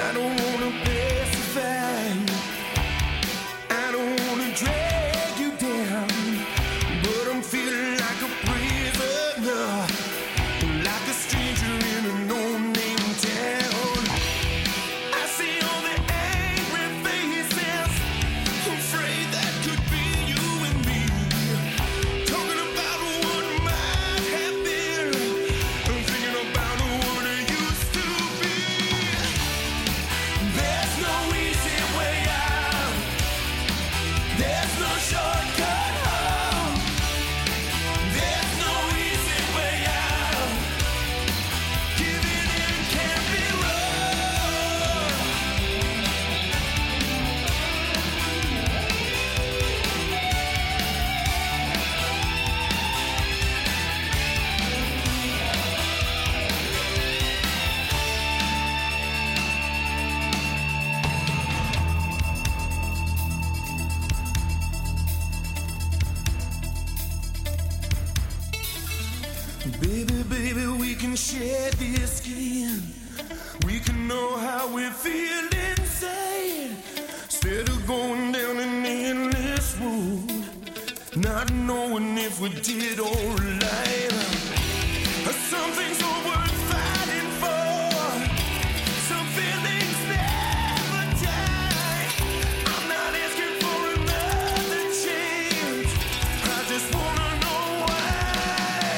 I don't wanna pacify you. I don't wanna drag you down, but I'm feeling like a prisoner, like a stranger in a no-name town. I see all the angry faces, afraid that could be you and me, talking about what might have been, and thinking about what it used to be. There's no easy way out. There's no shortcut home. There's no easy way out. Giving in can't be wrong. Baby, baby, we can share this skin. We can know how we feel inside. Instead of going down an endless road, not knowing if we did alright. Some things are worth fighting for. Some feelings never die. I'm not asking for another chance. I just wanna know why.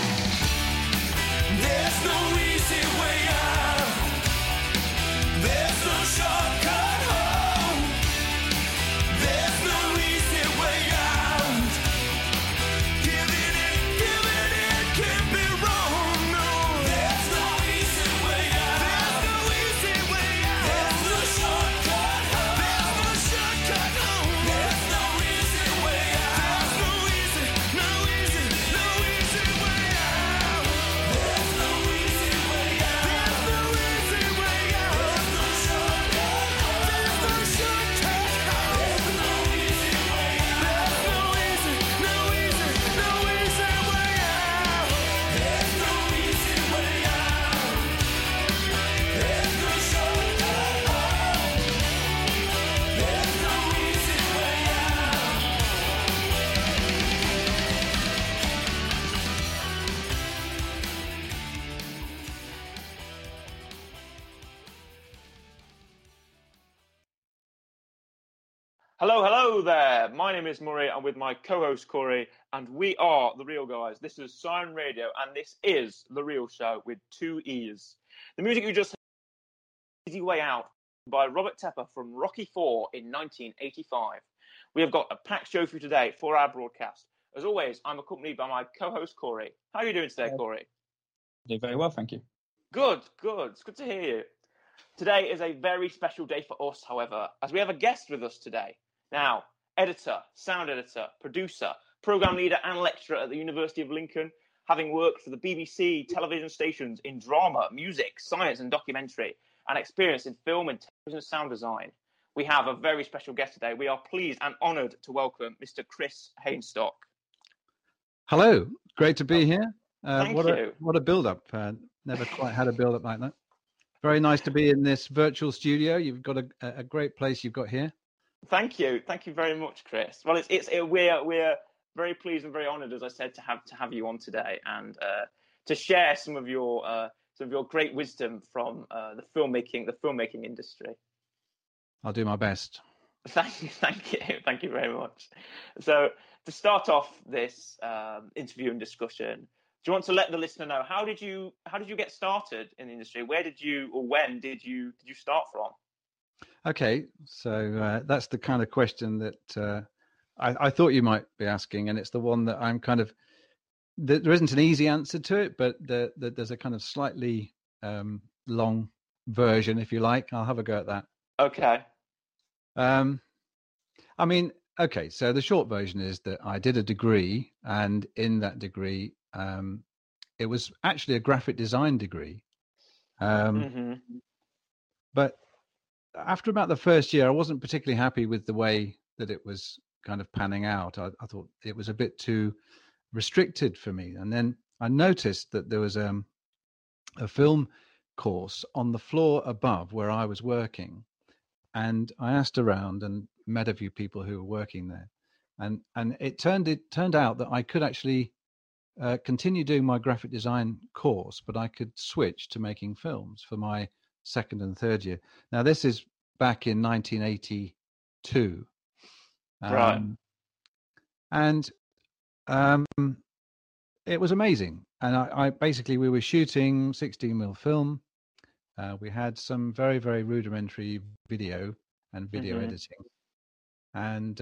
There's no easy way out. There's no shortcut home. There's no easy way out. Giving it can't be wrong. No, there's no easy way out. There's no easy way out. There's no shortcut home. There's no shortcut home. There's no easy way out. There's no easy way out. There's no easy way out. There's no easy way out. There's no shortcut home. There's no shortcut home. There's no easy way out. There's no easy way out. There's no easy way out. There's no shortcut home. There's no easy way out. Hello there. My name is Murray. I'm with my co-host Corey, and we are The Real Guys. This is Siren Radio, and this is The Real Show with two E's. The music you just heard, Easy Way Out, by Robert Tepper from Rocky IV in 1985. We have got a packed show for you today for our broadcast. As always, I'm accompanied by my co-host Corey. How are you doing today, Corey? Doing very well, thank you. Good. It's good to hear you. Today is a very special day for us, however, as we have a guest with us today. Now, editor, sound editor, producer, program leader and lecturer at the University of Lincoln, having worked for the BBC television stations in drama, music, science and documentary, and experience in film and television sound design. We have a very special guest today. We are pleased and honoured to welcome Mr. Chris Hainstock. Hello, great to be here. Thank you. What a build-up. Never quite had a build-up like that. Very nice to be in this virtual studio. You've got a great place you've got here. Thank you very much, Chris. Well, we're very pleased and very honoured, as I said, to have you on today and to share some of your great wisdom from the filmmaking industry. I'll do my best. Thank you very much. So, to start off this interview and discussion, do you want to let the listener know how did you get started in the industry? When did you start from? Okay, so that's the kind of question that I thought you might be asking, and it's the one that I'm kind of. There isn't an easy answer to it, but there's a kind of slightly long version, if you like. I'll have a go at that. Okay. I mean, okay. So the short version is that I did a degree, and in that degree, it was actually a graphic design degree. But after about the first year, I wasn't particularly happy with the way that it was kind of panning out. I thought it was a bit too restricted for me. And then I noticed that there was a film course on the floor above where I was working, and I asked around and met a few people who were working there, and it turned out that I could actually continue doing my graphic design course, but I could switch to making films for my second and third year. Now, this is back in 1982. Right. And it was amazing. And I basically, we were shooting 16mm film. We had some very, very rudimentary video and video editing. And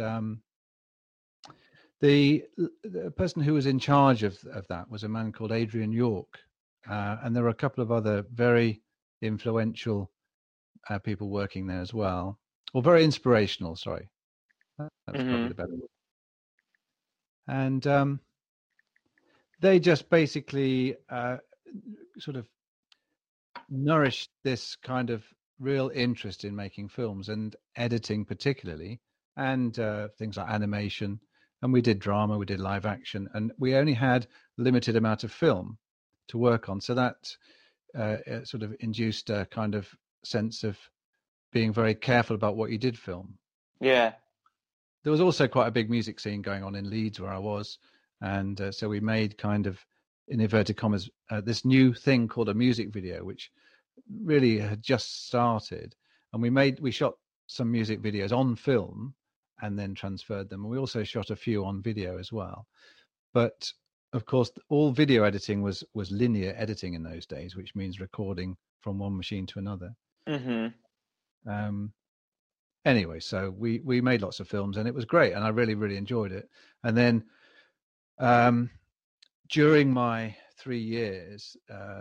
the person who was in charge of that was a man called Adrian York. And there were a couple of other very influential people working there as well. Or very inspirational, sorry. That's probably the better word. And they just basically sort of nourished this kind of real interest in making films and editing particularly, and things like animation. And we did drama, we did live action, and we only had a limited amount of film to work on. So that sort of induced a kind of sense of being very careful about what you did film. Yeah. There was also quite a big music scene going on in Leeds where I was. And so we made kind of, in inverted commas, this new thing called a music video, which really had just started. And we shot some music videos on film and then transferred them. And we also shot a few on video as well. But of course, all video editing was linear editing in those days, which means recording from one machine to another. Anyway, so we made lots of films and it was great. And I really, really enjoyed it. And then during my 3 years,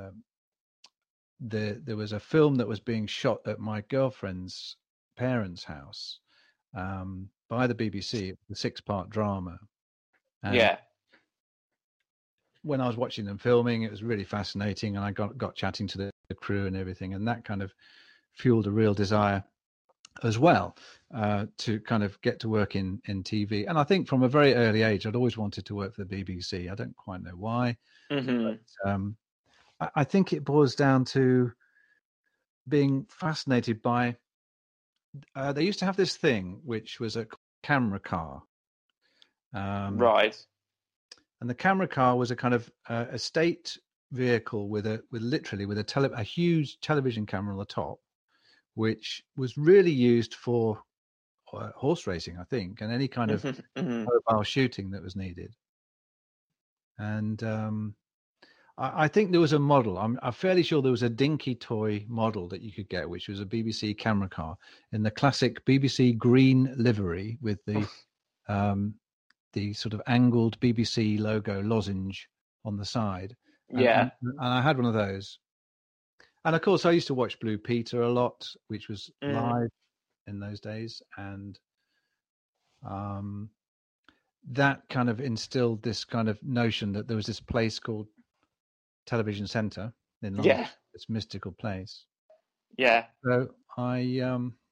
there was a film that was being shot at my girlfriend's parents' house by the BBC, the 6-part drama. And when I was watching them filming, it was really fascinating, and I got chatting to the crew and everything, and that kind of fueled a real desire as well to kind of get to work in TV. And I think from a very early age, I'd always wanted to work for the BBC. I don't quite know why. But, I think it boils down to being fascinated by, they used to have this thing, which was a camera car. Right. And the camera car was a kind of a state vehicle with a huge television camera on the top, which was really used for horse racing, I think, and any kind of mobile shooting that was needed. And I think there was a model. I'm fairly sure there was a dinky toy model that you could get, which was a BBC camera car in the classic BBC green livery with the sort of angled BBC logo lozenge on the side. And I had one of those. And of course, I used to watch Blue Peter a lot, which was live in those days. And that kind of instilled this kind of notion that there was this place called Television Centre in London, this mystical place. Yeah. So I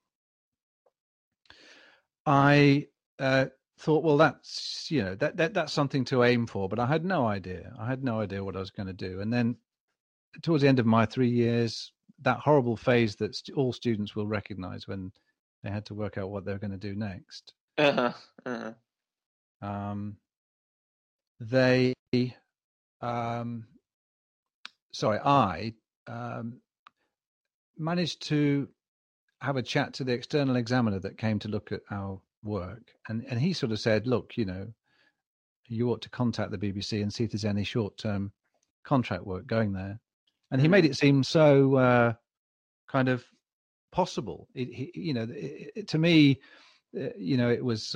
thought, well, that's that's something to aim for, but I had no idea. I had no idea what I was going to do. And then towards the end of my 3 years, that horrible phase that all students will recognise when they had to work out what they're going to do next. I managed to have a chat to the external examiner that came to look at our work, and he sort of said, look, you ought to contact the BBC and see if there's any short-term contract work going there. And he made it seem so kind of possible. To me, it was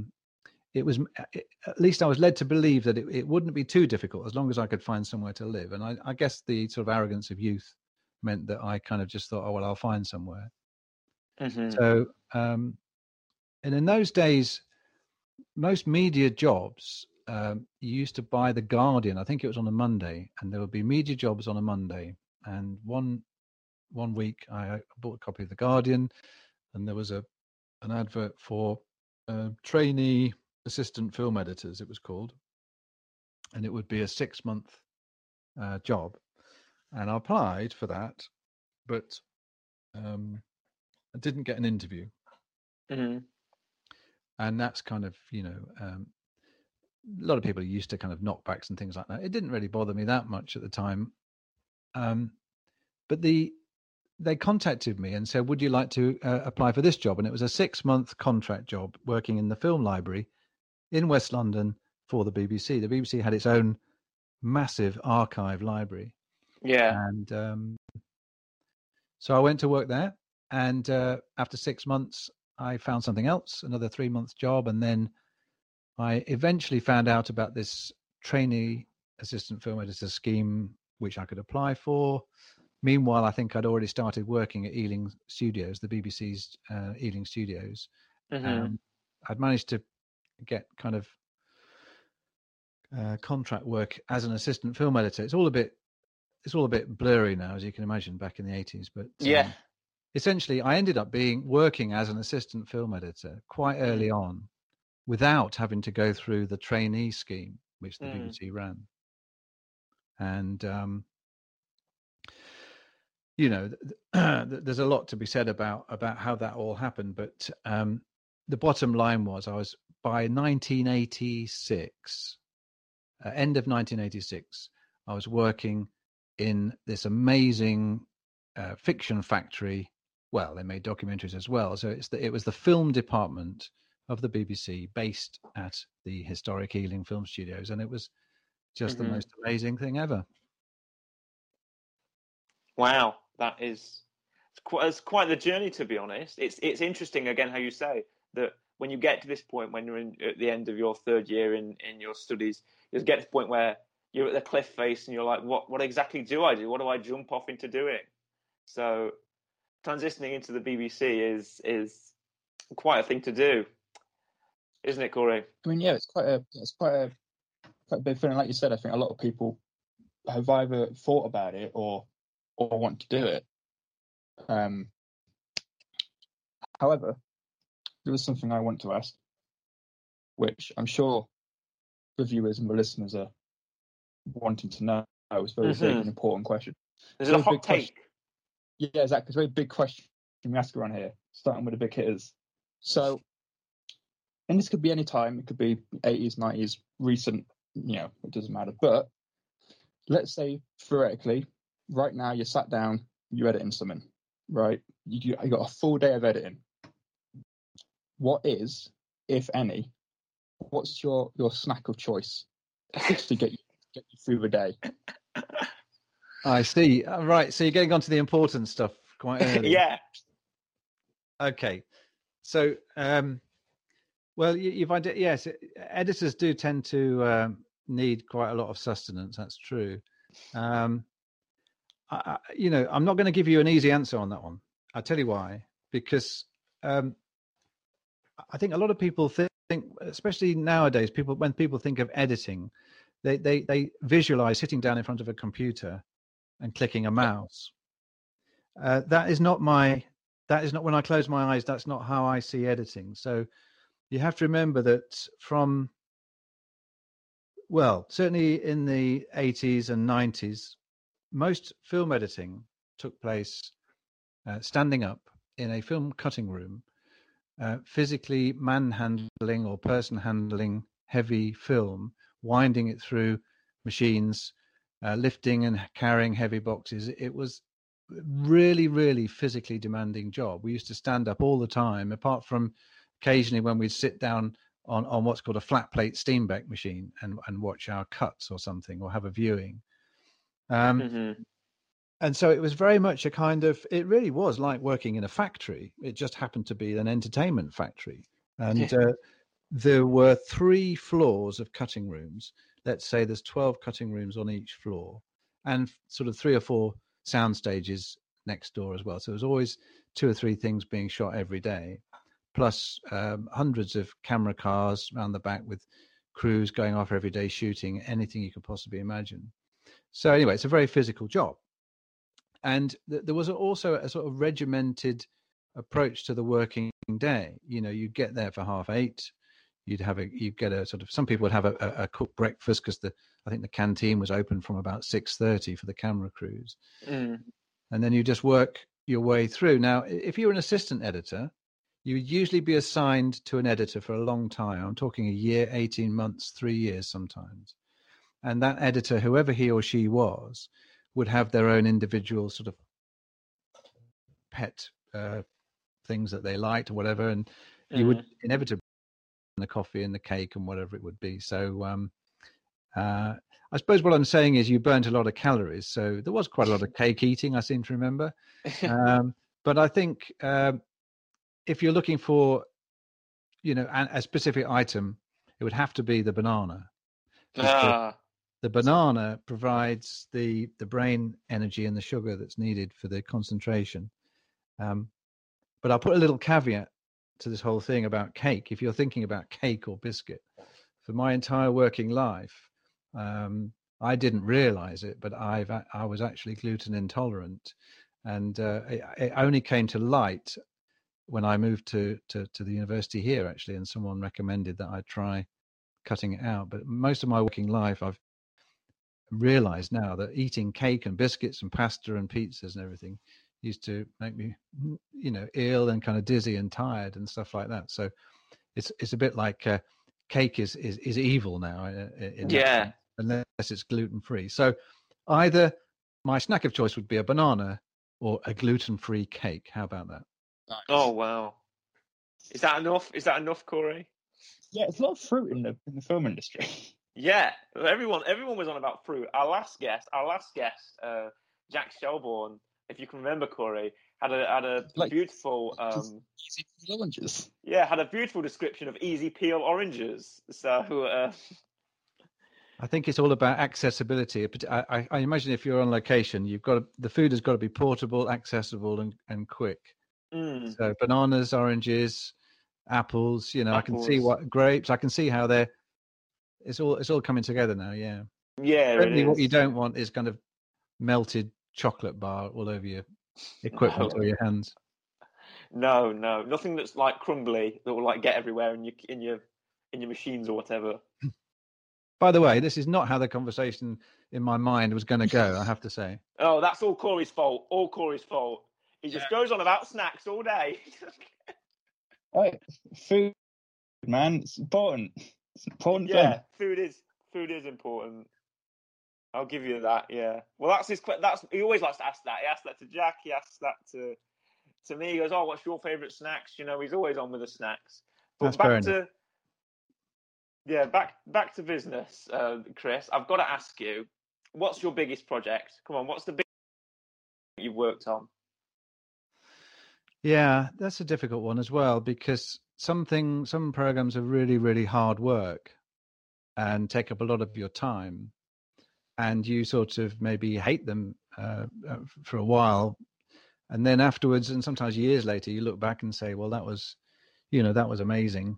at least I was led to believe that it wouldn't be too difficult as long as I could find somewhere to live. And I guess the sort of arrogance of youth meant that I kind of just thought, oh, well, I'll find somewhere. So, and in those days, most media jobs, you used to buy The Guardian. I think it was on a Monday, and there would be media jobs on a Monday. And one week I bought a copy of The Guardian, and there was an advert for trainee assistant film editors, it was called, and it would be a 6-month job. And I applied for that, but I didn't get an interview. Mm-hmm. And that's kind of, a lot of people are used to kind of knockbacks and things like that. It didn't really bother me that much at the time. But they contacted me and said, would you like to apply for this job? And it was a 6-month contract job working in the film library in West London for the BBC. The BBC had its own massive archive library. Yeah. And so I went to work there. And after 6 months, I found something else, another 3-month job. And then I eventually found out about this trainee assistant film editor scheme, which I could apply for. Meanwhile, I think I'd already started working at Ealing Studios, the BBC's Ealing Studios. Mm-hmm. I'd managed to get kind of contract work as an assistant film editor. It's all a bit blurry now, as you can imagine, back in the 80s. But yeah, essentially, I ended up working as an assistant film editor quite early on, without having to go through the trainee scheme, which the BBC ran. And there's a lot to be said about how that all happened, but the bottom line was I was, by 1986, end of 1986, I was working in this amazing fiction factory. Well, they made documentaries as well, so it was the film department of the BBC based at the historic Ealing Film Studios, and it was just the most amazing thing ever. Wow, it's quite the journey, to be honest. It's interesting, again, how you say that when you get to this point, when you're at the end of your third year in your studies, you get to the point where you're at the cliff face and you're like, what exactly do I do? What do I jump off into doing? So transitioning into the BBC is quite a thing to do, isn't it, Corey? I mean, yeah, it's quite a big thing. Like you said, I think a lot of people have either thought about it or want to do it. However, there was something I want to ask, which I'm sure the viewers and the listeners are wanting to know. It's very big and important question. Is it a hot take? Yeah, exactly. It's a very big question we ask around here, starting with the big hitters. So, and this could be any time. It could be 80s, 90s, recent, it doesn't matter. But let's say, theoretically, right now you're sat down, you're editing something, right? You got a full day of editing. What is, if any, what's your snack of choice to get you through the day? I see. Right. So you're getting onto the important stuff quite early. Yeah. Okay. So, well, yes, editors do tend to need quite a lot of sustenance. That's true. I'm not going to give you an easy answer on that one. I'll tell you why. Because I think a lot of people think, especially nowadays, when people think of editing, they visualize sitting down in front of a computer and clicking a mouse. That is not when I close my eyes, that's not how I see editing. So you have to remember that certainly in the 80s and 90s, most film editing took place standing up in a film cutting room, physically manhandling or person handling heavy film, winding it through machines, lifting and carrying heavy boxes. It was really, really physically demanding job. We used to stand up all the time, apart from occasionally when we'd sit down on what's called a flat plate Steenbeck machine and watch our cuts or something, or have a viewing. And so it was very much it really was like working in a factory. It just happened to be an entertainment factory. And there were 3 floors of cutting rooms. Let's say there's 12 cutting rooms on each floor, and sort of 3 or 4 sound stages next door as well. So there's always 2 or 3 things being shot every day, plus hundreds of camera cars around the back with crews going off every day shooting anything you could possibly imagine. So anyway, it's a very physical job. And there was also a sort of regimented approach to the working day. You'd get there for 8:30. You'd get a sort of, some people would have a cooked breakfast, because I think the canteen was open from about 6:30 for the camera crews. and then you just work your way through. Now, if you're an assistant editor, you would usually be assigned to an editor for a long time. I'm talking a year, 18 months, 3 years sometimes. And that editor, whoever he or she was, would have their own individual sort of pet things that they liked or whatever. And you would inevitably the coffee and the cake and whatever it would be. So I suppose what I'm saying is you burnt a lot of calories. So there was quite a lot of cake eating, I seem to remember. But I think if you're looking for, a specific item, it would have to be the banana. The banana provides the brain energy and the sugar that's needed for the concentration. But I'll put a little caveat to this whole thing about cake. If you're thinking about cake or biscuit, for my entire working life, I didn't realize it, but I was actually gluten intolerant. And it only came to light when I moved to the university here, actually, and someone recommended that I try cutting it out. But most of my working life, I've realized now that eating cake and biscuits and pasta and pizzas and everything used to make me, ill and kind of dizzy and tired and stuff like that. So it's a bit like cake is evil now. Unless it's gluten-free. So either my snack of choice would be a banana or a gluten-free cake. How about that? Nice. Oh, wow. Is that enough, Corey? Yeah, it's a lot of fruit in the film industry. Yeah, everyone was on about fruit. Our last guest, Jack Shelbourne, if you can remember, Corey, had a beautiful easy peel oranges. Yeah, had a beautiful description of easy peel oranges. So I think it's all about accessibility. I imagine if you're on location, the food has got to be portable, accessible, and quick. So bananas, oranges, apples. I can see what grapes. I can see how it's all coming together now. Yeah. Yeah. Certainly, what you don't want is kind of melted chocolate bar all over your equipment or your hands. No, nothing that's like crumbly that will like get everywhere in your machines or whatever. By the way, this is not how the conversation in my mind was going to go, I have to say. Oh, that's all Corey's fault. All Corey's fault. He just goes on about snacks all day. Right, food, man, it's important. It's important. Yeah, food is important. I'll give you that. Yeah. Well, he always likes to ask that. He asks that to Jack. He asks that to me. He goes, "Oh, what's your favourite snacks?" He's always on with the snacks. But back to business, Chris. I've got to ask you, what's your biggest project? Come on, what's the biggest you've worked on? Yeah, that's a difficult one as well, because some programs are really, really hard work and take up a lot of your time, and you sort of maybe hate them for a while, and then afterwards, and sometimes years later, you look back and say, well, that was amazing.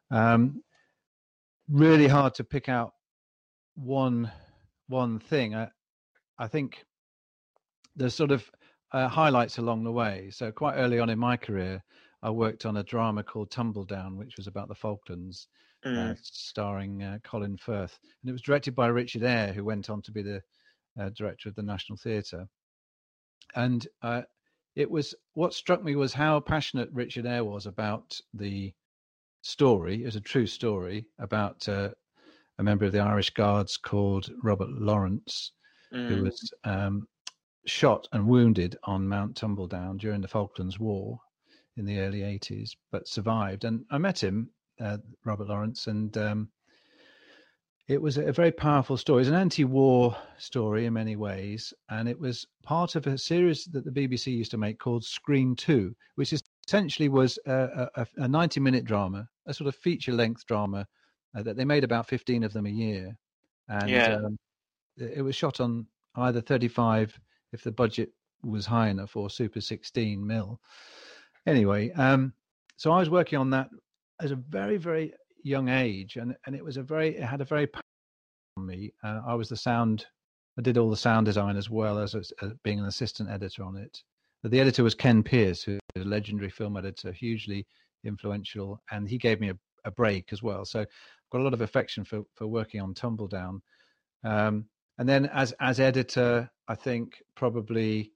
Really hard to pick out one thing. I think there's sort of highlights along the way. So quite early on in my career, I worked on a drama called Tumbledown, which was about the Falklands, starring Colin Firth, and it was directed by Richard Eyre, who went on to be the director of the National Theatre. And what struck me was how passionate Richard Eyre was about the story. It was a true story about a member of the Irish Guards called Robert Lawrence, who was shot and wounded on Mount Tumbledown during the Falklands War in the early 80s, but survived. And I met him, Robert Lawrence, and it was a very powerful story. It's an anti-war story in many ways, and it was part of a series that the BBC used to make called Screen 2, which essentially was a 90-minute drama, a sort of feature-length drama that they made about 15 of them a year. And it was shot on either 35, if the budget was high enough, or Super 16 mil. Anyway, so I was working on that as a very, very young age, and it had a very powerful on me. I did all the sound design as well as being an assistant editor on it. But the editor was Ken Pearce, who is a legendary film editor, hugely influential, and he gave me a break as well. So I've got a lot of affection for working on Tumbledown. And then as editor, I think probably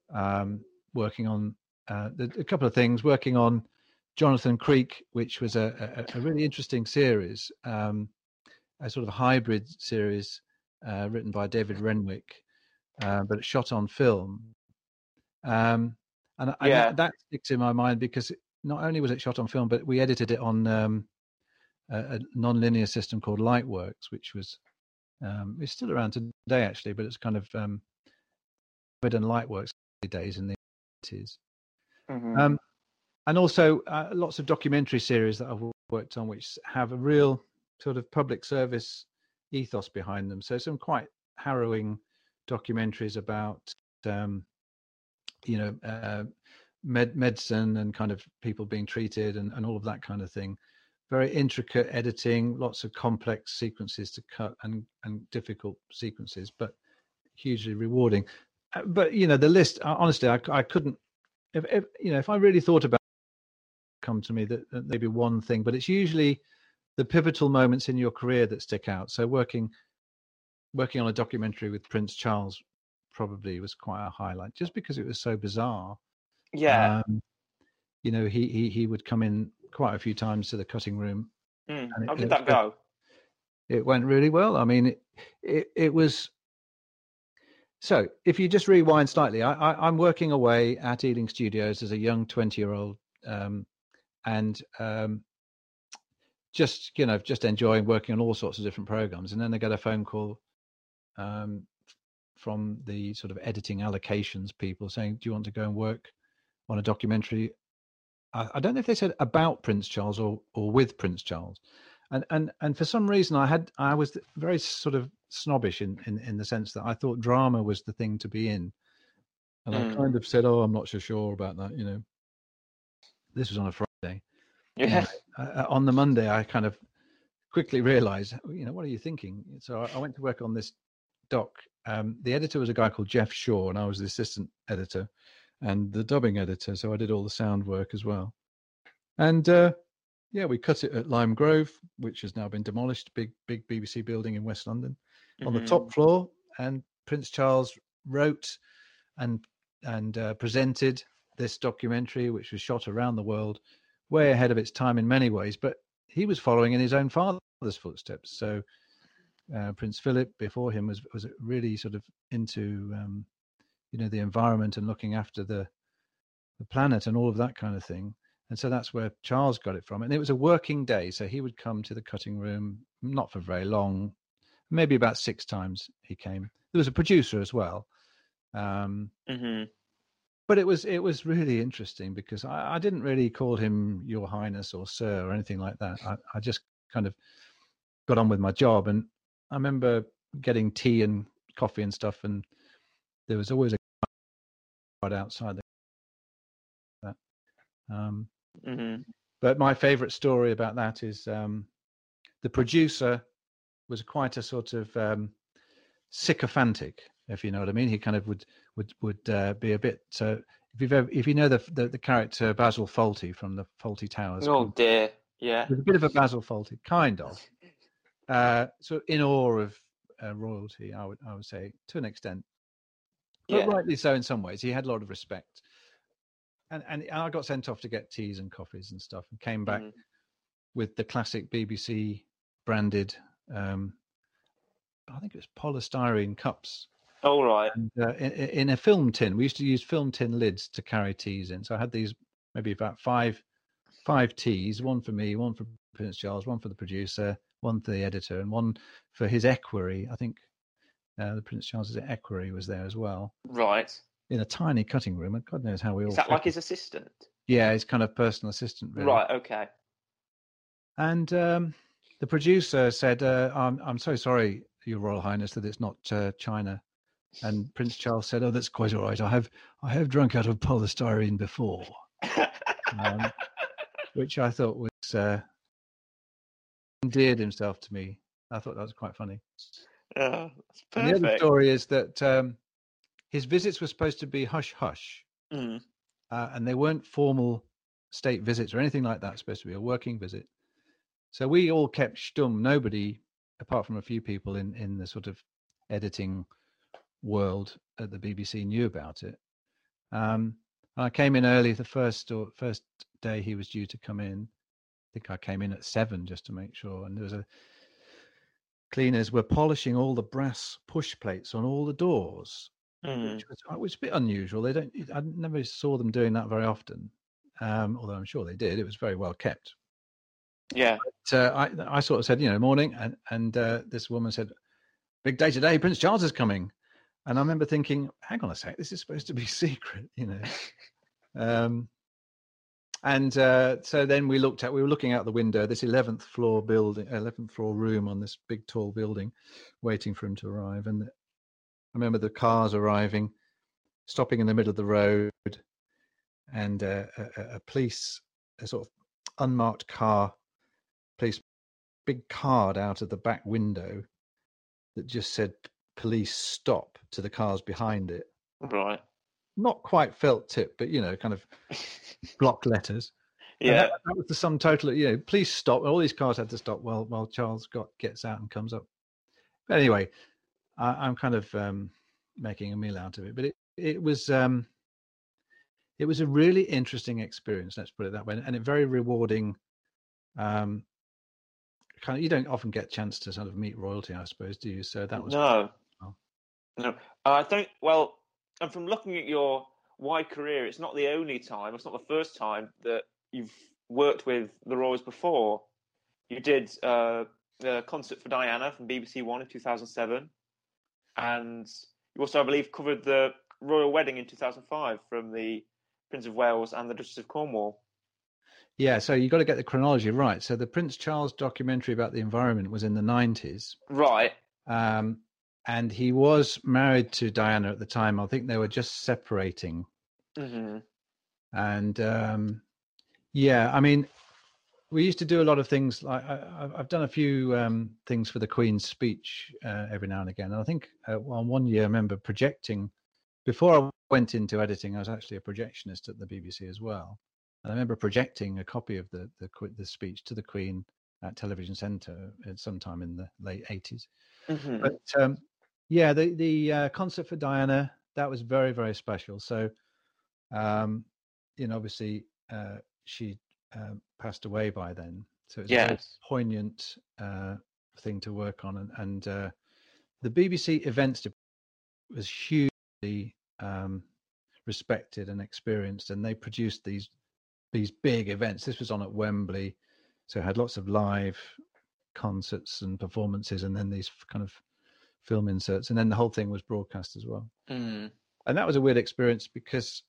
working on a couple of things, working on Jonathan Creek, which was a really interesting series, a sort of hybrid series written by David Renwick, but shot on film. And that sticks in my mind because not only was it shot on film, but we edited it on a non-linear system called Lightworks, which was it's still around today actually, but it's kind of and Lightworks days in the 80s. Mm-hmm. And also lots of documentary series that I've worked on, which have a real sort of public service ethos behind them. So some quite harrowing documentaries about medicine and kind of people being treated and all of that kind of thing. Very intricate editing, lots of complex sequences to cut and difficult sequences, but hugely rewarding. But the list, honestly, I couldn't. If I really thought about it, come to me that maybe one thing, but it's usually the pivotal moments in your career that stick out. So working on a documentary with Prince Charles probably was quite a highlight, just because it was so bizarre. Yeah. He would come in quite a few times to the cutting room. How did that go? It went really well. I mean, it was. So if you just rewind slightly, I'm working away at Ealing Studios as a young 20-year-old, and just enjoying working on all sorts of different programs. And then I get a phone call from the sort of editing allocations people saying, "Do you want to go and work on a documentary?" I don't know if they said about Prince Charles or with Prince Charles, and for some reason I was very sort of snobbish in the sense that I thought drama was the thing to be in, and I kind of said, "Oh, I'm not so sure about that." This was on a Friday. Yeah. On the Monday, I kind of quickly realised, what are you thinking? So I went to work on this doc. The editor was a guy called Jeff Shaw, and I was the assistant editor and the dubbing editor, so I did all the sound work as well. And we cut it at Lime Grove, which has now been demolished, big BBC building in West London, on the top floor. And Prince Charles wrote and presented this documentary, which was shot around the world, way ahead of its time in many ways, but he was following in his own father's footsteps. So Prince Philip before him was really sort of into the environment and looking after the planet and all of that kind of thing. And so that's where Charles got it from. And it was a working day. So he would come to the cutting room, not for very long, maybe about 6 times he came. There was a producer as well. But it was really interesting because I didn't really call him Your Highness or Sir or anything like that. I just kind of got on with my job. And I remember getting tea and coffee and stuff, and there was always a guard outside that. But my favorite story about that is the producer was quite a sort of sycophantic, if you know what I mean. He kind of would be a bit. If you know the character Basil Fawlty from the Fawlty Towers. Oh dear, yeah. There's a bit of a Basil Fawlty, kind of. So in awe of royalty, I would say, to an extent, but rightly so in some ways. He had a lot of respect, and I got sent off to get teas and coffees and stuff, and came back with the classic BBC branded, I think it was polystyrene cups. All right. And, in a film tin. We used to use film tin lids to carry teas in. So I had these maybe about five teas, one for me, one for Prince Charles, one for the producer, one for the editor, and one for his equerry. I think the Prince Charles's equerry was there as well. Right. In a tiny cutting room, and God knows how we all. Is that like his assistant? Yeah, his kind of personal assistant. Really. Right. Okay. And the producer said, "I'm so sorry, Your Royal Highness, that it's not China." And Prince Charles said, "Oh, that's quite all right. I have drunk out of polystyrene before," which I thought was endeared himself to me. I thought that was quite funny. That's perfect. And the other story is that his visits were supposed to be hush hush, and they weren't formal state visits or anything like that. It's supposed to be a working visit. So we all kept stum. Nobody, apart from a few people in the sort of editing world at the BBC, knew about it. And I came in early the first day he was due to come in. I think I came in at 7 just to make sure. And there was cleaners were polishing all the brass push plates on all the doors, which was a bit unusual. I never saw them doing that very often, although I'm sure they did. It was very well kept. Yeah. But, I sort of said, morning, and this woman said, "Big day today, Prince Charles is coming." And I remember thinking, hang on a sec, this is supposed to be secret, And so then we were looking out the window, this 11th floor room on this big tall building, waiting for him to arrive. And I remember the cars arriving, stopping in the middle of the road, and a sort of unmarked car, police, big card out of the back window that just said "Police stop" to the cars behind it. Right. Not quite felt tip, but kind of block letters. Yeah, that was the sum total. Please stop. All these cars had to stop while Charles gets out and comes up. But anyway, I'm kind of making a meal out of it. But it was a really interesting experience. Let's put it that way, and a very rewarding. You don't often get a chance to sort of meet royalty, I suppose, do you? So that was no. I don't. Well. And from looking at your wide career, it's not the only time, it's not the first time that you've worked with the Royals before. You did the Concert for Diana from BBC One in 2007. And you also, I believe, covered the royal wedding in 2005 from the Prince of Wales and the Duchess of Cornwall. Yeah, so you've got to get the chronology right. So the Prince Charles documentary about the environment was in the 90s. Right. And he was married to Diana at the time. I think they were just separating. Mm-hmm. And I mean, we used to do a lot of things. Like I've done a few things for the Queen's speech every now and again. And I think one year I remember projecting. Before I went into editing, I was actually a projectionist at the BBC as well. And I remember projecting a copy of the speech to the Queen at Television Centre sometime in the late 80s. Mm-hmm. But the Concert for Diana, that was very, very special. So, obviously she passed away by then. So it's a very poignant thing to work on. And the BBC events was hugely respected and experienced, and they produced these big events. This was on at Wembley, so it had lots of live concerts and performances, and then these kind of film inserts, and then the whole thing was broadcast as well. And that was a weird experience because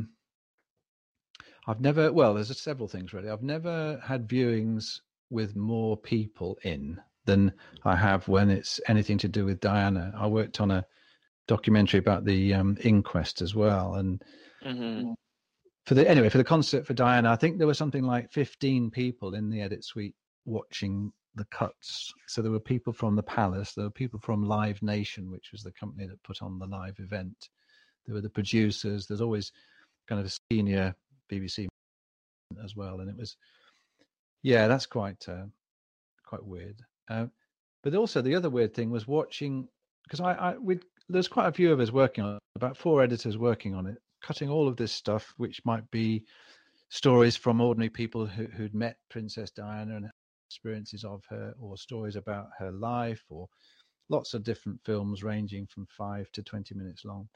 there's several things really. I've never had viewings with more people in than I have when it's anything to do with Diana. I worked on a documentary about the inquest as well, and for the Concert for Diana, I think there was something like 15 people in the edit suite watching the cuts. So there were people from the Palace, there were people from Live Nation, which was the company that put on the live event. There were the producers. There's always kind of a senior BBC as well, and it was, that's quite weird. But also the other weird thing was watching, because there's quite a few of us working on it, about 4 editors working on it, cutting all of this stuff, which might be stories from ordinary people who'd met Princess Diana and experiences of her, or stories about her life, or lots of different films ranging from 5 to 20 minutes long.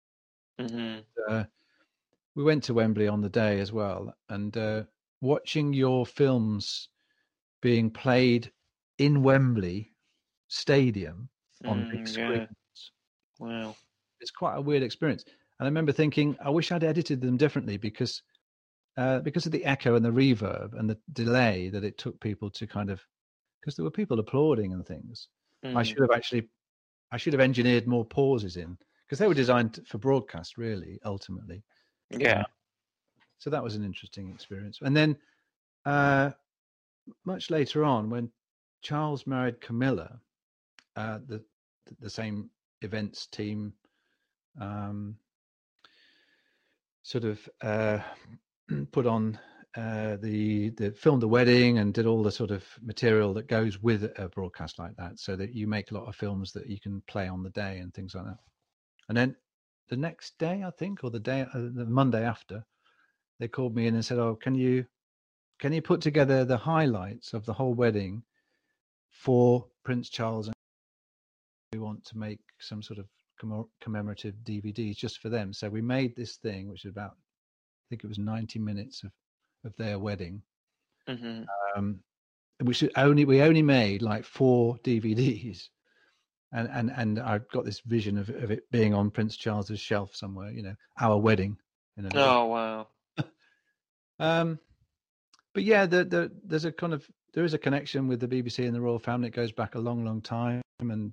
We went to Wembley on the day as well, and watching your films being played in Wembley Stadium on big screens. Wow. It's quite a weird experience. And I remember thinking, I wish I'd edited them differently because of the echo and the reverb and the delay that it took people to because there were people applauding and things. I should have engineered more pauses in, because they were designed for broadcast, really, ultimately. Yeah. So that was an interesting experience. And then much later on, when Charles married Camilla, the same events team put on the filmed the wedding and did all the sort of material that goes with a broadcast like that, so that you make a lot of films that you can play on the day and things like that. And then the next day, I think, or the Monday after, they called me in and said, "Oh, can you put together the highlights of the whole wedding for Prince Charles? And we want to make some sort of commemorative DVDs just for them." So we made this thing, which is about, I think it was 90 minutes of their wedding. Mm-hmm. Which we only made like 4 DVDs, and I've got this vision of it being on Prince Charles's shelf somewhere, our wedding. Oh wow! But yeah, there is a connection with the BBC and the royal family. It goes back a long, long time, and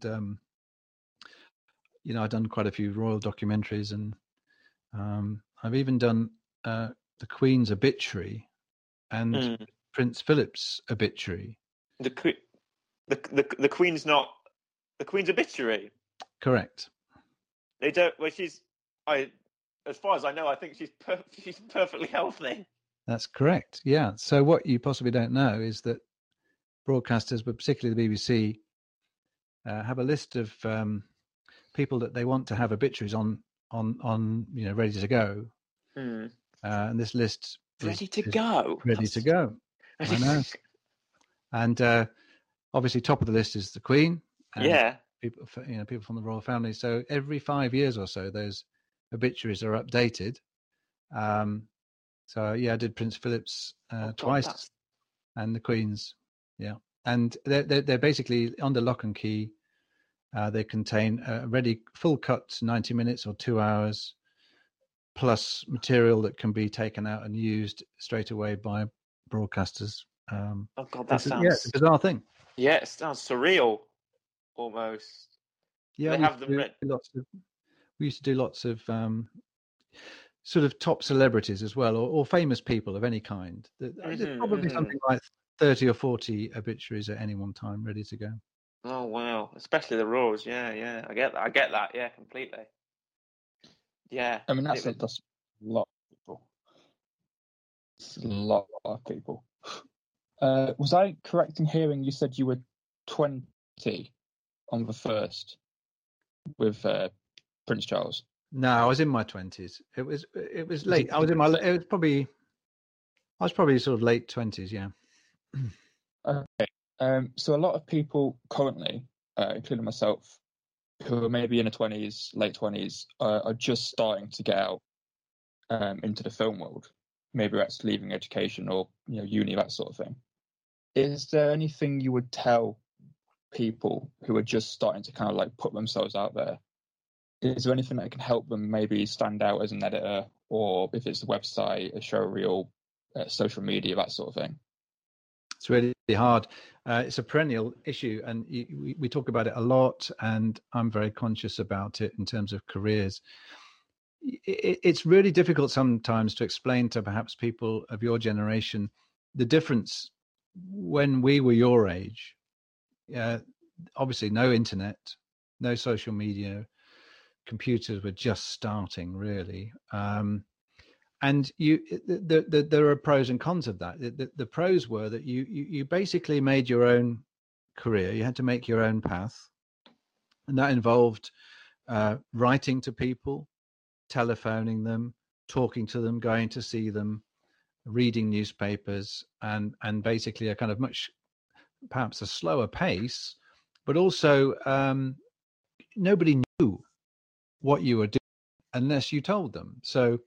I've done quite a few royal documentaries, and I've even done the Queen's obituary and Prince Philip's obituary. The Queen's not the Queen's obituary. Correct. They don't. Well, as far as I know, I think she's perfectly healthy. That's correct. Yeah. So what you possibly don't know is that broadcasters, but particularly the BBC, have a list of people that they want to have obituaries on ready to go. And this list ready to go. I know. And obviously, top of the list is the Queen. And people from the royal family. So every 5 years or so, those obituaries are updated. So yeah, I did Prince Philip's twice, and the Queen's. Yeah, and they're basically under lock and key. They contain ready full cut 90 minutes or 2 hours, plus material that can be taken out and used straight away by broadcasters. Oh God, that sounds it's a bizarre thing. Yeah, it sounds surreal, almost. Yeah, they have them we used to do lots of sort of top celebrities as well, or famous people of any kind. There's probably something like 30 or 40 obituaries at any one time ready to go. Oh wow, especially the royals. Yeah, I get that. Yeah, completely. Yeah, I mean that's a lot of people. It's a lot of people. Was I correct in hearing you said you were 20 on the first with Prince Charles? No, I was in my 20s. It was late. I was probably sort of late 20s. Yeah. Okay. So a lot of people currently, including myself, who are maybe in their 20s, late 20s, are just starting to get out into the film world. Maybe that's leaving education or uni, that sort of thing. Is there anything you would tell people who are just starting to kind of like put themselves out there? Is there anything that can help them maybe stand out as an editor, or if it's a website, a show reel, social media, that sort of thing? It's really hard. It's a perennial issue, and we talk about it a lot, and I'm very conscious about it in terms of careers. It's really difficult sometimes to explain to perhaps people of your generation the difference when we were your age. Obviously, no internet, no social media, computers were just starting, really. And there are pros and cons of that. The pros were that you basically made your own career. You had to make your own path, and that involved writing to people, telephoning them, talking to them, going to see them, reading newspapers, and basically a kind of much, perhaps a slower pace, but also nobody knew what you were doing unless you told them. So,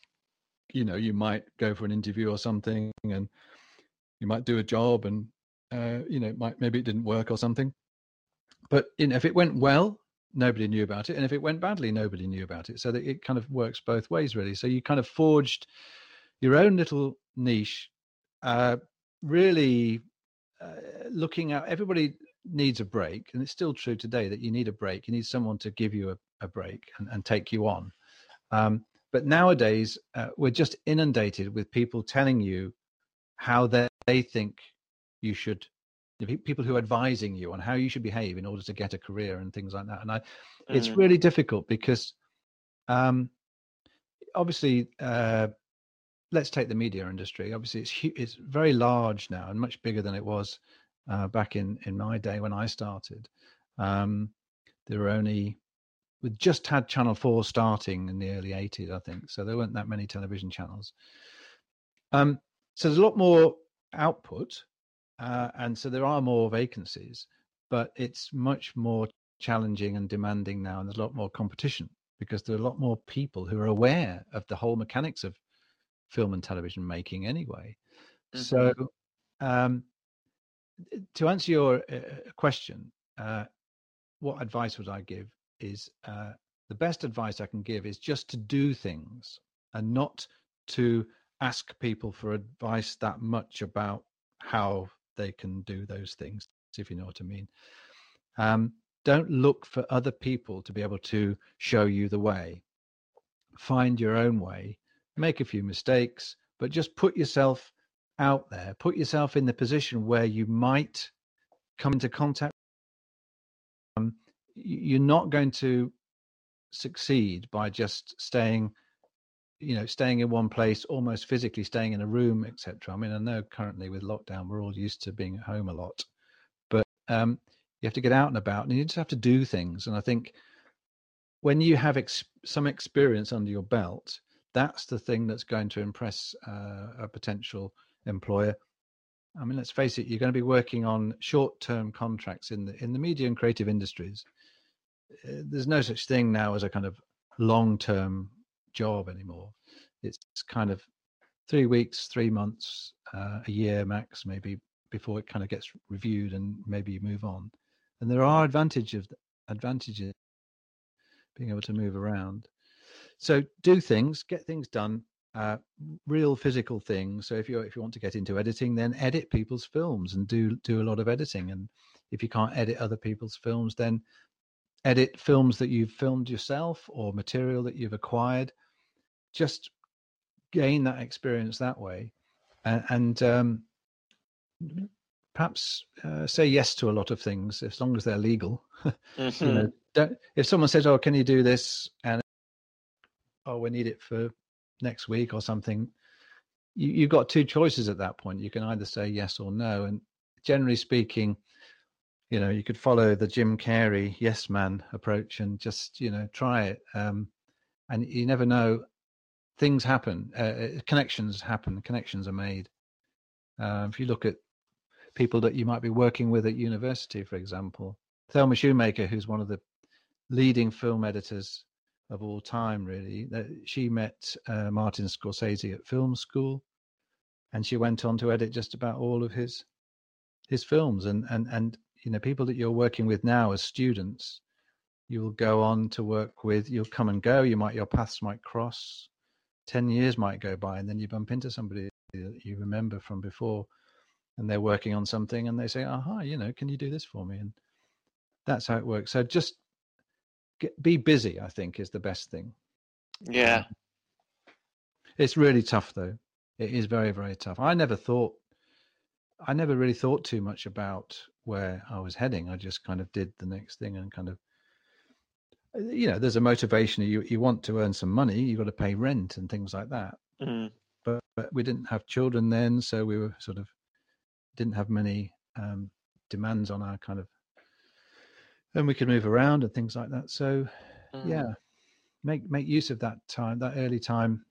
you might go for an interview or something, and you might do a job, and maybe it didn't work or something. But if it went well, nobody knew about it, and if it went badly, nobody knew about it. So that it kind of works both ways, really. So you kind of forged your own little niche, really looking at everybody needs a break, and it's still true today that you need a break. You need someone to give you a break and take you on. But nowadays, we're just inundated with people telling you how they think you should, people who are advising you on how you should behave in order to get a career and things like that. And it's really difficult because, obviously, let's take the media industry. Obviously, it's very large now and much bigger than it was back in my day when I started. There were only we just had Channel 4 starting in the early 80s, I think. So there weren't that many television channels. So there's a lot more output, and so there are more vacancies, but it's much more challenging and demanding now, and there's a lot more competition because there are a lot more people who are aware of the whole mechanics of film and television making anyway. So to answer your question, what advice would I give is the best advice I can give is just to do things and not to ask people for advice that much about how they can do those things, if you know what I mean. Don't look for other people to be able to show you the way. Find your own way, make a few mistakes, but just put yourself out there, put yourself in the position where you might come into contact. You're not going to succeed by just staying in one place, almost physically staying in a room, etc. I mean, I know currently with lockdown, we're all used to being at home a lot, but you have to get out and about, and you just have to do things. And I think when you have some experience under your belt, that's the thing that's going to impress a potential employer. I mean, let's face it, you're going to be working on short-term contracts in the media and creative industries. There's no such thing now as a kind of long-term job anymore. It's kind of 3 weeks, 3 months, a year max, maybe, before it kind of gets reviewed and maybe you move on. And there are advantages being able to move around. So do things, get things done, real physical things. So if you want to get into editing, then edit people's films and do a lot of editing. And if you can't edit other people's films, then edit films that you've filmed yourself or material that you've acquired. Just gain that experience that way, and perhaps say yes to a lot of things as long as they're legal. You know, if someone says, "Oh, can you do this?" and we need it for next week or something, you've got two choices at that point. You can either say yes or no. And generally speaking, you know, you could follow the Jim Carrey yes man approach and just, you know, try it. And you never know. Things happen, connections happen, connections are made. If you look at people that you might be working with at university, for example, Thelma Shoemaker, who's one of the leading film editors of all time, really, she met Martin Scorsese at film school, and she went on to edit just about all of his films. And you know, people that you're working with now as students, you'll go on to work with, you'll come and go, your paths might cross. 10 years might go by, and then you bump into somebody that you remember from before, and they're working on something, and they say, "Aha, you know, can you do this for me?" And that's how it works. So just be busy, I think, is the best thing. Yeah. It's really tough, though. It is very, very tough. I never really thought too much about where I was heading. I just kind of did the next thing and kind of, you know, there's a motivation. You want to earn some money, you've got to pay rent and things like that. But we didn't have children then, so we were sort of didn't have many demands on our kind of, and we could move around and things like that. So yeah, make use of that time, that early time.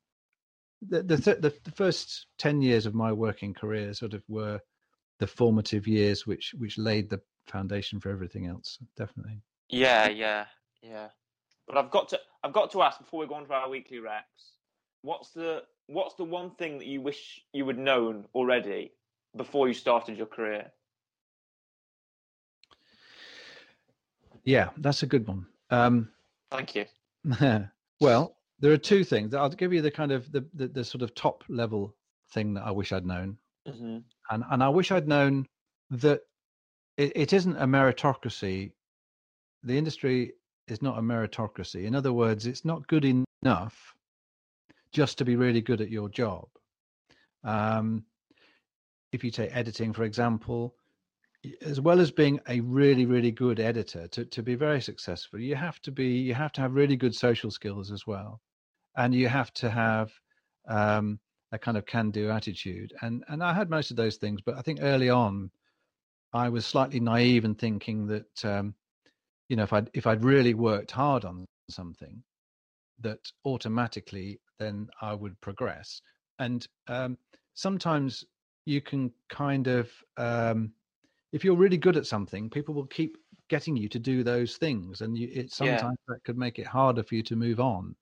The first 10 years of my working career sort of were the formative years which laid the foundation for everything else. Definitely. Yeah. But I've got to ask before we go on to our weekly recs, what's the one thing that you wish you had known already before you started your career? Yeah, that's a good one. Thank you. Well, there are two things. I'll give you the kind of the sort of top level thing that I wish I'd known, and I wish I'd known that it isn't a meritocracy. The industry is not a meritocracy. In other words, it's not good enough just to be really good at your job. If you take editing, for example, as well as being a really, really good editor, to be very successful, you have to have really good social skills as well. And you have to have a kind of can-do attitude. And I had most of those things, but I think early on, I was slightly naive in thinking that, you know, if I'd really worked hard on something, that automatically then I would progress. And sometimes you can kind of, if you're really good at something, people will keep getting you to do those things, and sometimes that could make it harder for you to move on.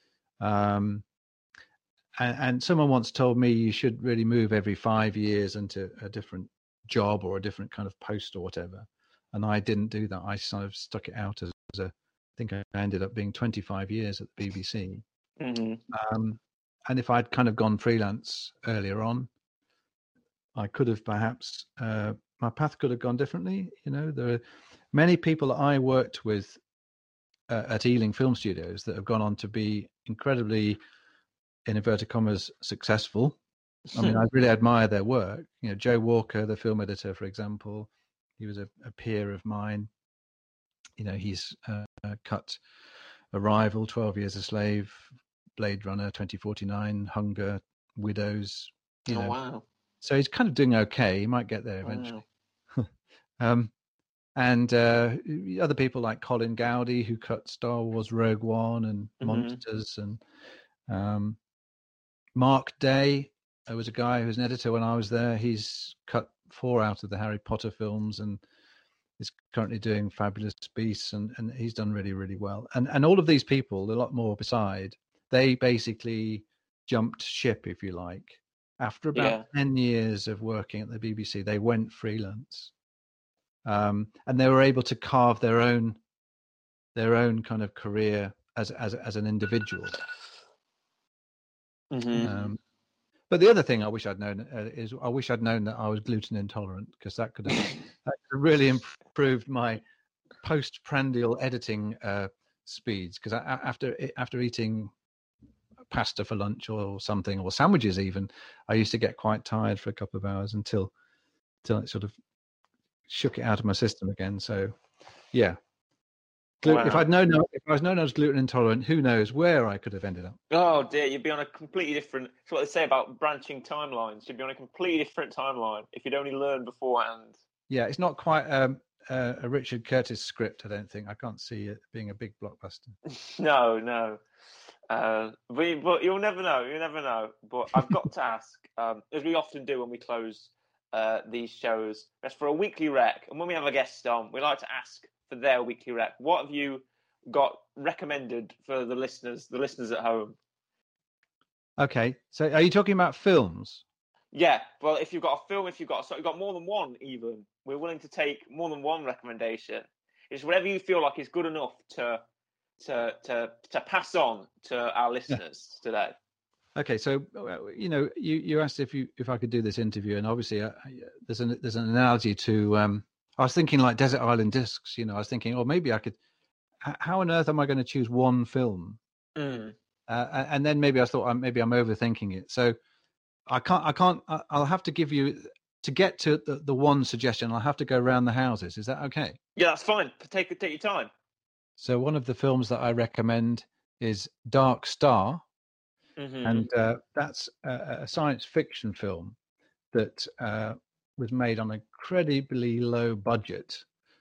And someone once told me you should really move every 5 years into a different job or a different kind of post or whatever. And I didn't do that. I sort of stuck it out as I think I ended up being 25 years at the BBC. Mm-hmm. And if I'd kind of gone freelance earlier on, I could have perhaps, my path could have gone differently. There are many people that I worked with at Ealing Film Studios that have gone on to be incredibly, in inverted commas, successful. I mean, I really admire their work. Joe Walker, the film editor, for example, he was a peer of mine. He's cut Arrival, 12 Years a Slave, Blade Runner, 2049, Hunger, Widows. Wow. So he's kind of doing okay. He might get there eventually. Wow. And other people like Colin Gowdy, who cut Star Wars Rogue One and Monsters, and Mark Day was a guy who was an editor when I was there. He's cut 4 out of the Harry Potter films and is currently doing Fabulous Beasts, and he's done really, really well. And all of these people, a lot more beside, they basically jumped ship, if you like. After about 10 years of working at the BBC, they went freelance. And they were able to carve their own kind of career as an individual. Mm-hmm. But the other thing I wish I'd known is I wish I'd known that I was gluten intolerant, because that could have really improved my postprandial editing speeds. Because after eating pasta for lunch or something, or sandwiches even, I used to get quite tired for a couple of hours until it sort of shook it out of my system again. So yeah. Wow. If I was known I was gluten intolerant, who knows where I could have ended up. Oh dear, you'd be on a completely different. It's what they say about branching timelines. You'd be on a completely different timeline if you'd only learned beforehand. Yeah, it's not quite a Richard Curtis script, I don't think. I can't see it being a big blockbuster. No. But you'll never know. You never know. But I've got to ask, as we often do when we close these shows, that's for a weekly rec. And when we have a guest on, we like to ask for their weekly rec. What have you got recommended for the listeners at home? Okay, so are you talking about films? Yeah, well, if you've got a film, you've got more than one, even, we're willing to take more than one recommendation. It's whatever you feel like is good enough to pass on to our listeners today. Okay, so you asked if I could do this interview, and obviously there's an analogy to. I was thinking like Desert Island Discs. I was thinking, maybe I could. How on earth am I going to choose one film? And then maybe I thought maybe I'm overthinking it. So I can't. I'll have to give you, to get to the one suggestion, I'll have to go around the houses. Is that okay? Yeah, that's fine. Take your time. So one of the films that I recommend is Dark Star. Mm-hmm. And that's a science fiction film that was made on an incredibly low budget.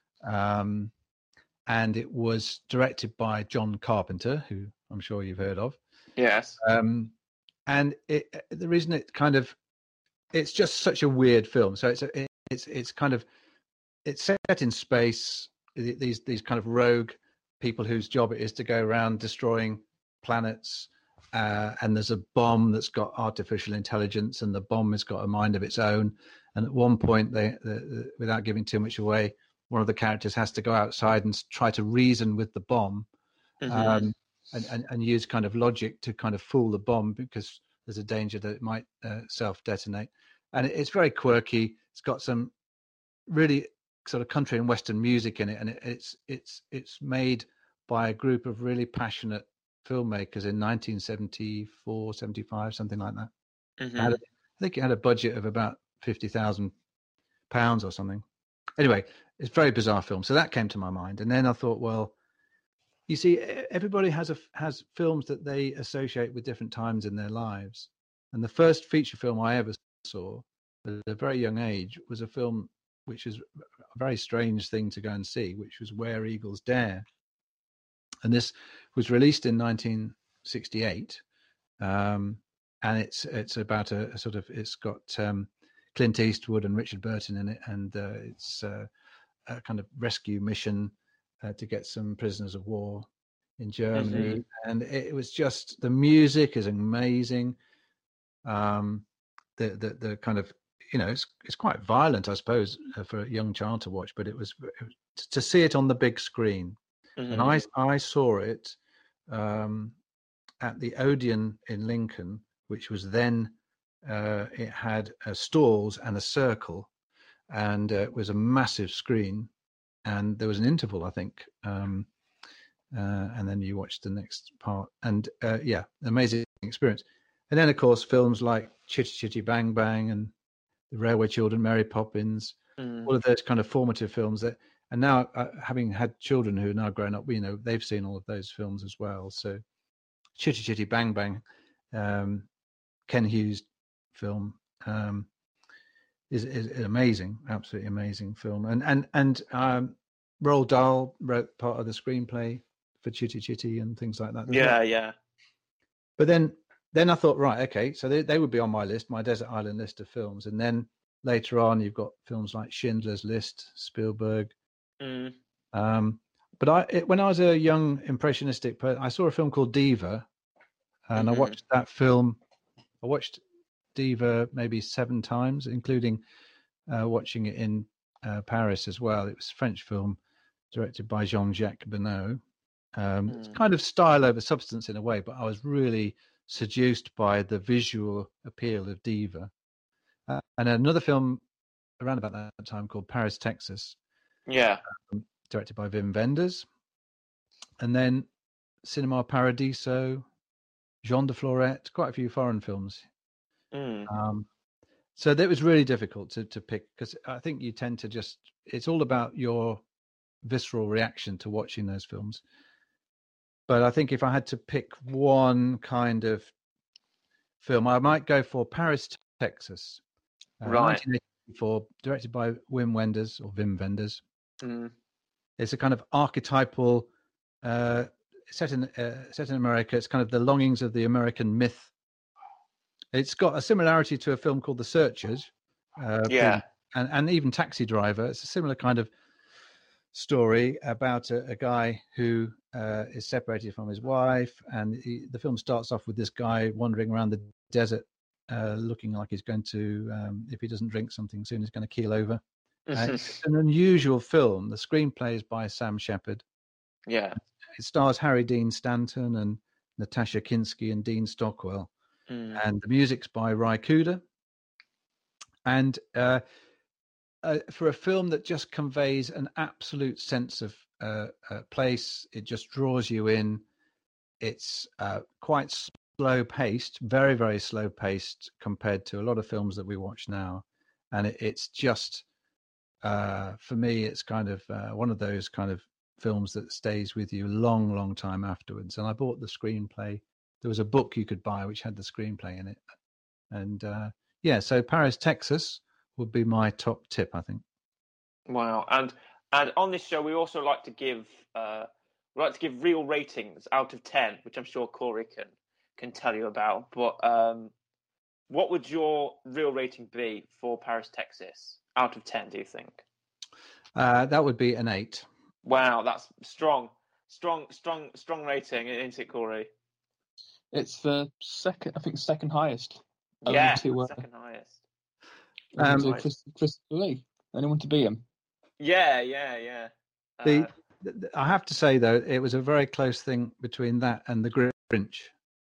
And it was directed by John Carpenter, who I'm sure you've heard of. Yes. And the reason it's just such a weird film. So it's set in space. These kind of rogue people whose job it is to go around destroying planets. And there's a bomb that's got artificial intelligence, and the bomb has got a mind of its own. And at one point, they without giving too much away, one of the characters has to go outside and try to reason with the bomb, and use kind of logic to kind of fool the bomb, because there's a danger that it might self-detonate. And it's very quirky. It's got some really sort of country and western music in it, and it's made by a group of really passionate filmmakers in 1974, 75, something like that. Mm-hmm. I think it had a budget of about £50,000 or something. Anyway, it's a very bizarre film. So that came to my mind. And then I thought, well, you see, everybody has films that they associate with different times in their lives. And the first feature film I ever saw at a very young age was a film which is a very strange thing to go and see, which was Where Eagles Dare. And this was released in 1968, and it's about a sort of, it's got Clint Eastwood and Richard Burton in it, and it's a kind of rescue mission to get some prisoners of war in Germany, and it was just, the music is amazing. The kind of, it's quite violent, I suppose, for a young child to watch, but it was to see it on the big screen. And I saw it at the Odeon in Lincoln, which was then it had stalls and a circle, and it was a massive screen, and there was an interval, I think, and then you watched the next part, and amazing experience. And then, of course, films like Chitty Chitty Bang Bang and The Railway Children, Mary Poppins, all of those kind of formative films that, and now having had children who are now grown up, they've seen all of those films as well. So Chitty Chitty Bang Bang, Ken Hughes film, is an amazing, absolutely amazing film. And Roald Dahl wrote part of the screenplay for Chitty Chitty and things like that. Yeah. But then I thought, right, okay, so they would be on my list, my Desert Island list of films. And then later on, you've got films like Schindler's List, Spielberg. But when I was a young impressionistic person, I saw a film called Diva, and I watched that film. I watched Diva maybe 7 times, including watching it in Paris as well. It was a French film directed by Jean-Jacques Benoist. It's kind of style over substance in a way, but I was really seduced by the visual appeal of Diva. And another film around about that time called Paris, Texas. Yeah. Directed by Wim Wenders. And then Cinema Paradiso, Jean de Florette, quite a few foreign films. So that was really difficult to pick, because I think you tend to just, it's all about your visceral reaction to watching those films. But I think if I had to pick one kind of film, I might go for Paris, Texas. Right. 1984, directed by Wim Wenders. It's a kind of archetypal, set in America. It's kind of the longings of the American myth. It's got a similarity to a film called The Searchers. And even Taxi Driver. It's a similar kind of story about a guy who is separated from his wife, and the film starts off with this guy wandering around the desert, looking like he's going to, if he doesn't drink something soon, he's going to keel over. It's an unusual film. The screenplay is by Sam Shepard. Yeah, it stars Harry Dean Stanton and Natasha Kinski and Dean Stockwell, and the music's by Ry Cooder. And for a film that just conveys an absolute sense of place, it just draws you in. It's quite slow paced, very, very slow paced compared to a lot of films that we watch now. And it's just, for me, it's kind of one of those kind of films that stays with you a long, long time afterwards. And I bought the screenplay. There was a book you could buy which had the screenplay in it. And so Paris, Texas would be my top tip, I think. Wow. And on this show, we also like to give real ratings out of 10, which I'm sure Corey can tell you about. But what would your real rating be for Paris, Texas, out of 10? Do you think? That would be an 8. Wow, that's strong rating, isn't it, Corey? It's the second highest. Yeah, second highest. Chris Lee. Anyone to beat him? Yeah. I have to say, though, it was a very close thing between that and The Grinch.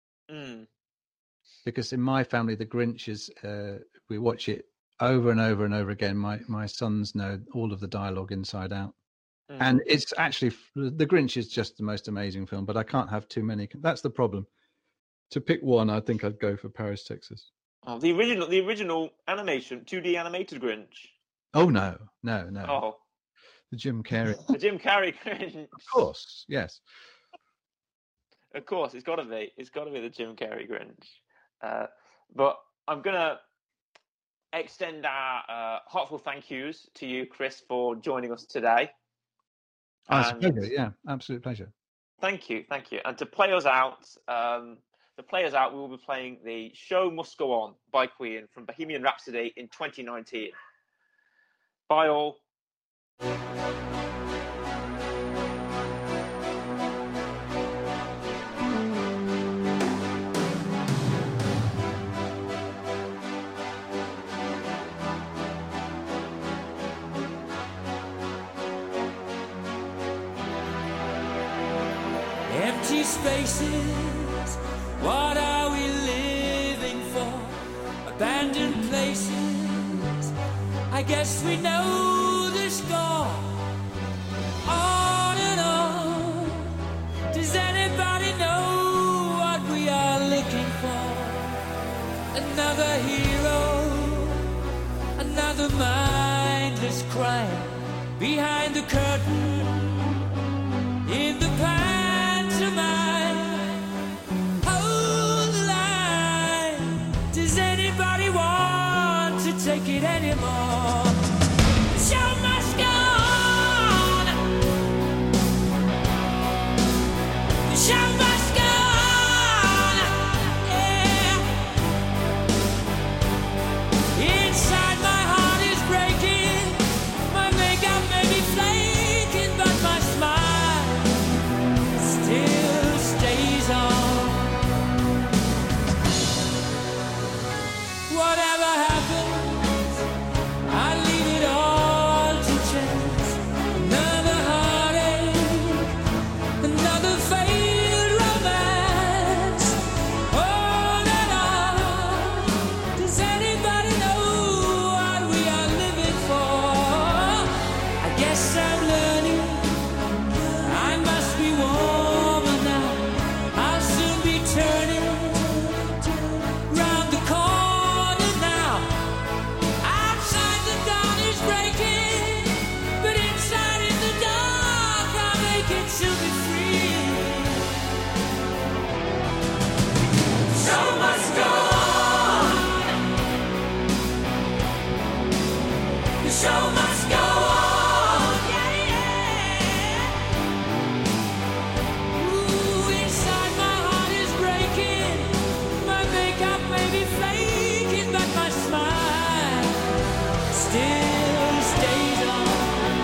Because in my family, The Grinch is, we watch it over and over and over again. My sons know all of the dialogue inside out. And it's actually, The Grinch is just the most amazing film, but I can't have too many. That's the problem. To pick one, I think I'd go for Paris, Texas. Oh, the original animation, 2D animated Grinch. Oh, no. Oh. The Jim Carrey. The Jim Carrey Grinch. Of course, yes. Of course, it's got to be. It's got to be the Jim Carrey Grinch. But I'm going to extend our heartfelt thank yous to you, Chris, for joining us today. It's a pleasure, yeah. Absolute pleasure. Thank you. And to play us out, we will be playing the Show Must Go On by Queen from Bohemian Rhapsody in 2019. Bye all. Empty spaces, what are we living for? Abandoned places, I guess we know the score. On and on, does anybody know what we are looking for? Another hero, another mindless crime, behind the curtain, in the past. Hold the line. Does anybody want to take it anymore? The show must go on. The show must go on. Yeah. Inside my heart is breaking. My makeup may be flaking, but my smile still stays on. Whatever happens, I leave it all to chance. Another heartache, another failed romance. On and on. Does anybody know what we are living for? I guess I'm learning. I must be warmer now. I'll soon be turning round the corner now. Outside the dawn is breaking, but inside in the dark I'll make it to be free. Show must go on. The show must go on. Yeah, yeah. Ooh, inside my heart is breaking. My makeup may be flaking, but my smile still stays on.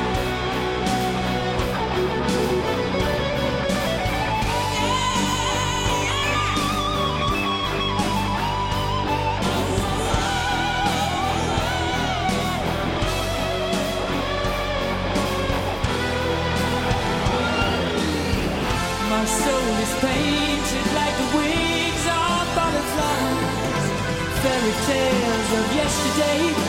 My soul is painted like the wings of butterflies. Fairy tales of yesterday